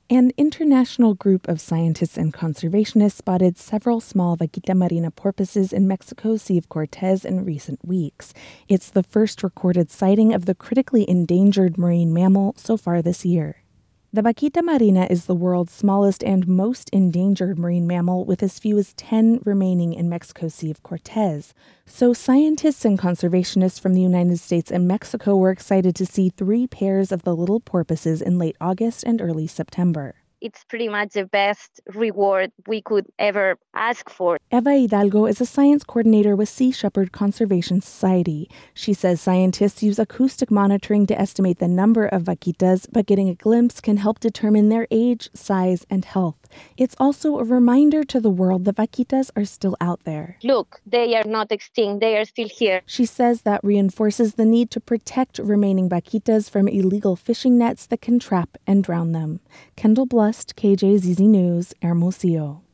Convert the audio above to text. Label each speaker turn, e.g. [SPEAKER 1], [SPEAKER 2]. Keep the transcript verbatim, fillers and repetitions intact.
[SPEAKER 1] An international group of scientists and conservationists spotted several small vaquita marina porpoises in Mexico's Sea of Cortez in recent weeks. It's the first recorded sighting of the critically endangered marine mammal so far this year. The vaquita marina is the world's smallest and most endangered marine mammal, with as few as ten remaining in Mexico's Sea of Cortez. So scientists and conservationists from the United States and Mexico were excited to see three pairs of the little porpoises in late August and early September.
[SPEAKER 2] It's pretty much the best reward we could ever ask for.
[SPEAKER 1] Eva Hidalgo is a science coordinator with Sea Shepherd Conservation Society. She says scientists use acoustic monitoring to estimate the number of vaquitas, but getting a glimpse can help determine their age, size, and health. It's also a reminder to the world that vaquitas are still out there.
[SPEAKER 2] Look, they are not extinct. They are still here.
[SPEAKER 1] She says that reinforces the need to protect remaining vaquitas from illegal fishing nets that can trap and drown them. Kendall Blust, K J Z Z News, Hermosillo.